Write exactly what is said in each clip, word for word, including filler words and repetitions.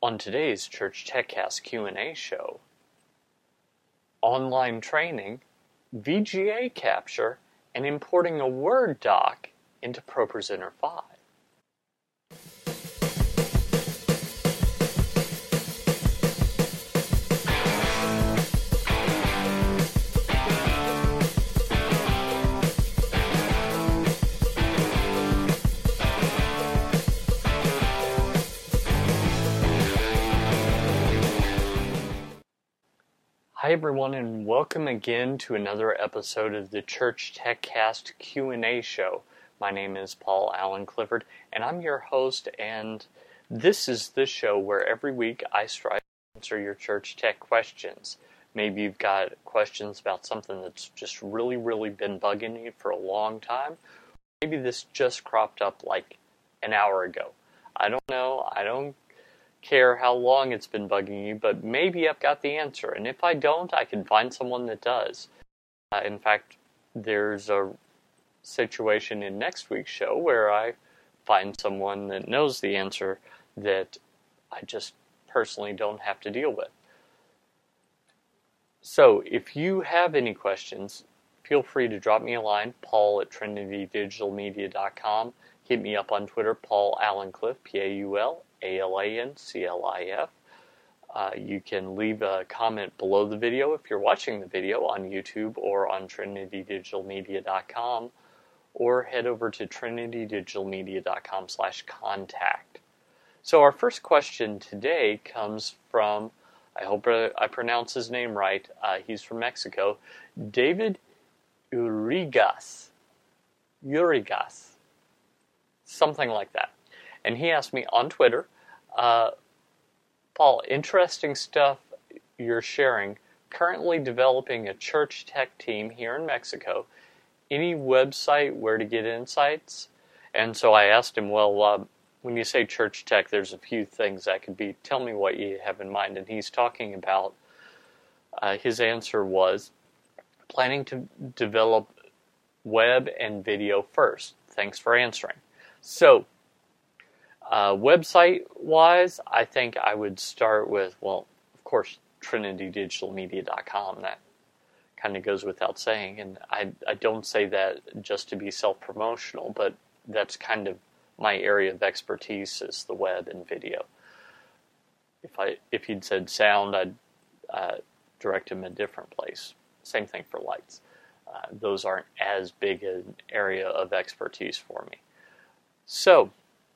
On today's Church TechCast Q and A show, online training, V G A capture, and importing a Word doc into ProPresenter five. Hi everyone, and welcome again to another episode of the Church TechCast Q and A show. My name is Paul Allen Clifford, and I'm your host, and this is the show where every week I strive to answer your church tech questions. Maybe you've got questions about something that's just really, really been bugging you for a long time. Maybe this just cropped up like an hour ago. I don't know. I don't care how long it's been bugging you, but maybe I've got the answer, and if I don't, I can find someone that does. Uh, in fact, there's a situation in next week's show where I find someone that knows the answer that I just personally don't have to deal with. So, if you have any questions, feel free to drop me a line, paul at trinity digital media dot com. Hit me up on Twitter, Paul Allen Cliff, P A U L A L A N C L I F. Uh, you can leave a comment below the video if you're watching the video on YouTube or on trinity digital media dot com, or head over to trinity digital media dot com slash contact. So our first question today comes from, I hope I pronounce his name right, uh, he's from Mexico, David Urigas. Urigas. Something like that. And he asked me on Twitter, uh, Paul, interesting stuff you're sharing. Currently developing a church tech team here in Mexico. Any website where to get insights? And so I asked him, well, uh, when you say church tech, there's a few things that could be. Tell me what you have in mind. And he's talking about, uh, his answer was, planning to develop web and video first. Thanks for answering. So, uh, website-wise, I think I would start with, well, of course, trinity digital media dot com. That kind of goes without saying, and I, I don't say that just to be self-promotional, but that's kind of my area of expertise is the web and video. If I if he'd said sound, I'd uh, direct him a different place. Same thing for lights. Uh, those aren't as big an area of expertise for me. So,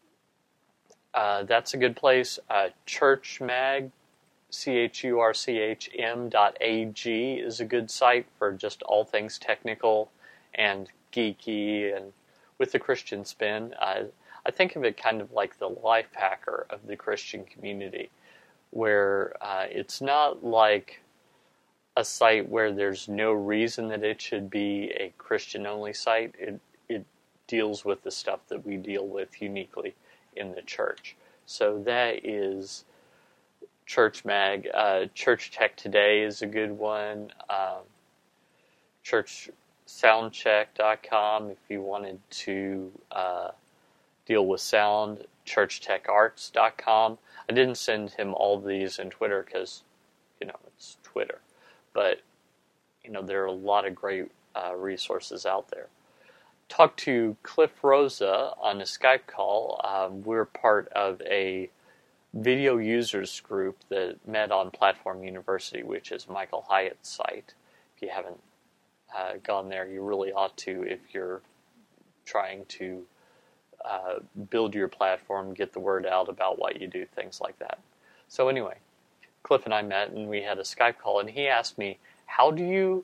uh, that's a good place. Uh, ChurchMag, C H U R C H M dot A G is a good site for just all things technical and geeky and with the Christian spin. Uh, I think of it kind of like the life hacker of the Christian community, where uh, it's not like a site where there's no reason that it should be a Christian-only site. It it deals with the stuff that we deal with uniquely in the church. So that is ChurchMag. Uh, Church Tech Today is a good one. Um, church soundcheck dot com if you wanted to uh, deal with sound. church tech arts dot com. I didn't send him all these in Twitter because, you know, it's Twitter. But, you know, there are a lot of great uh, resources out there. Talked to Cliff Rosa on a Skype call. Um, we're part of a video users group that met on Platform University, which is Michael Hyatt's site. If you haven't uh, gone there, you really ought to if you're trying to uh, build your platform, get the word out about what you do, things like that. So anyway, Cliff and I met and we had a Skype call, and he asked me, how do you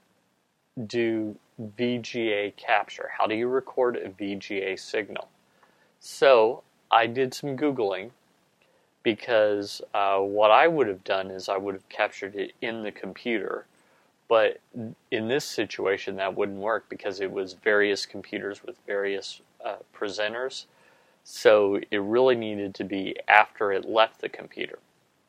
do V G A capture? How do you record a V G A signal? So I did some Googling, because uh, what I would have done is I would have captured it in the computer, but in this situation that wouldn't work because it was various computers with various uh, presenters, so it really needed to be after it left the computer.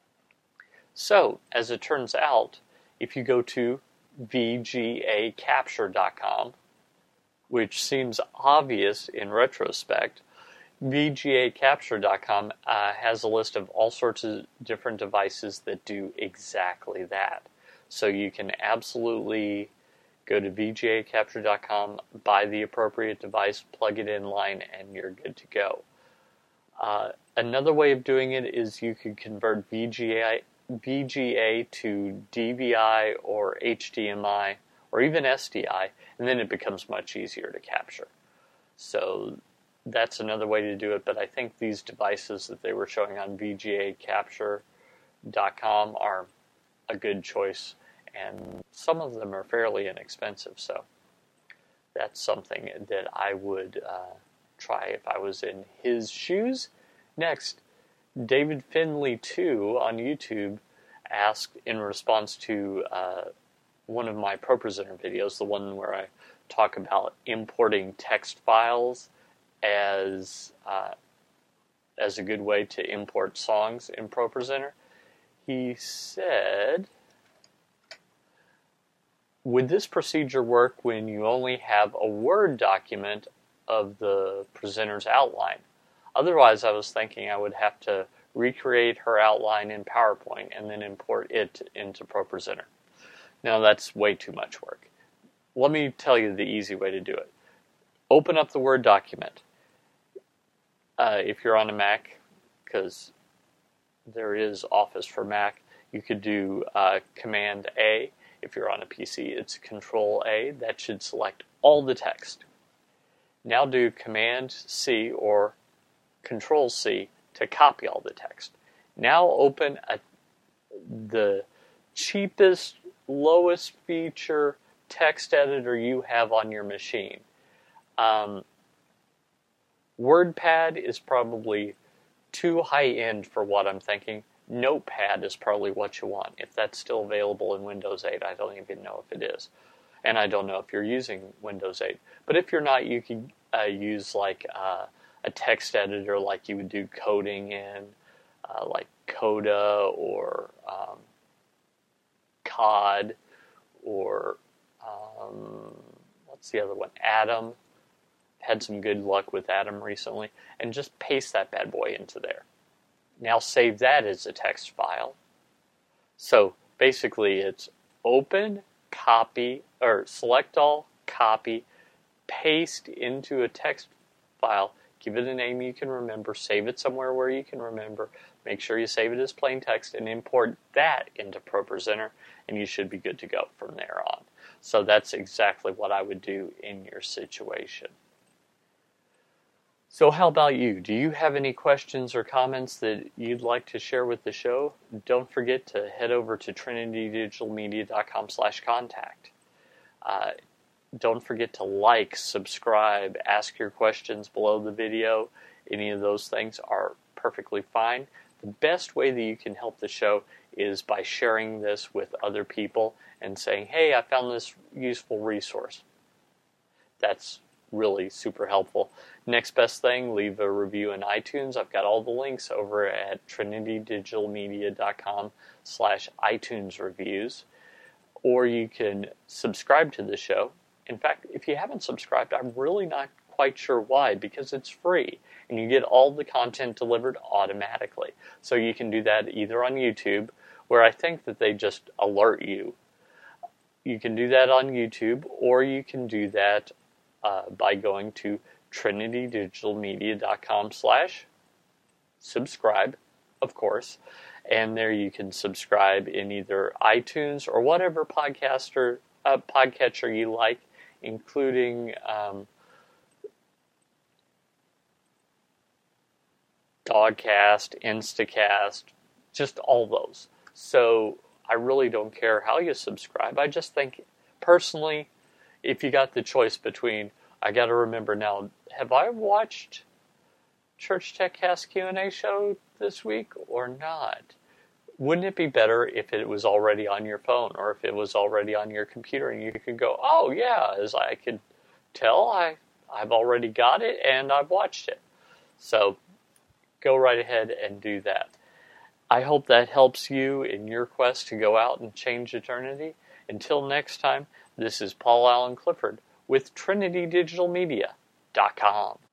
So, as it turns out, if you go to V G A capture dot com, which seems obvious in retrospect, V G A Capture dot com uh, has a list of all sorts of different devices that do exactly that. So you can absolutely go to V G A Capture dot com, buy the appropriate device, plug it in line, and you're good to go. Uh, another way of doing it is you could convert V G A, V G A to D V I or H D M I or even S D I, and then it becomes much easier to capture. So that's another way to do it, but I think these devices that they were showing on V G A Capture dot com are a good choice, and some of them are fairly inexpensive, so that's something that I would uh, try if I was in his shoes. Next, David Finley two on YouTube asked in response to uh, one of my ProPresenter videos, the one where I talk about importing text files as uh, as a good way to import songs in ProPresenter. He said, would this procedure work when you only have a Word document of the presenter's outline? Otherwise, I was thinking I would have to recreate her outline in PowerPoint and then import it into ProPresenter. Now, that's way too much work. Let me tell you the easy way to do it. Open up the Word document. Uh, if you're on a Mac, because there is Office for Mac, you could do uh, Command A. If you're on a P C, it's Control A. That should select all the text. Now do Command C or Control C to copy all the text. Now open a, the cheapest, lowest feature text editor you have on your machine. Um, WordPad is probably too high-end for what I'm thinking. Notepad is probably what you want. If that's still available in Windows eight, I don't even know if it is. And I don't know if you're using Windows eight. But if you're not, you can uh, use like uh, a text editor like you would do coding in, uh, like Coda or um, C O D or um, what's the other one? Atom. Had some good luck with Atom recently, and just paste that bad boy into there. Now save that as a text file. So basically it's open, copy, or select all, copy, paste into a text file, give it a name you can remember, save it somewhere where you can remember, make sure you save it as plain text, and import that into ProPresenter, and you should be good to go from there on. So that's exactly what I would do in your situation. So how about you? Do you have any questions or comments that you'd like to share with the show? Don't forget to head over to trinity digital media dot com slash contact. Uh, don't forget to like, subscribe, ask your questions below the video. Any of those things are perfectly fine. The best way that you can help the show is by sharing this with other people and saying, hey, I found this useful resource. That's really super helpful. Next best thing, leave a review in iTunes. I've got all the links over at trinity digital media dot com slash iTunes reviews. Or you can subscribe to the show. In fact, if you haven't subscribed, I'm really not quite sure why, because it's free and you get all the content delivered automatically. So you can do that either on YouTube, where I think that they just alert you. You can do that on YouTube, or you can do that uh, by going to trinity digital media dot com slash subscribe, of course. And there you can subscribe in either iTunes or whatever podcaster uh, podcatcher you like, including um, Dogcast, Instacast, just all those. So I really don't care how you subscribe. I just think, personally, if you got the choice between, I got to remember now, have I watched Church Tech Cast Q and A show this week or not? Wouldn't it be better if it was already on your phone, or if it was already on your computer and you could go, oh yeah, as I could tell, I, I've already got it and I've watched it. So go right ahead and do that. I hope that helps you in your quest to go out and change eternity. Until next time, this is Paul Allen Clifford with trinity digital media dot com.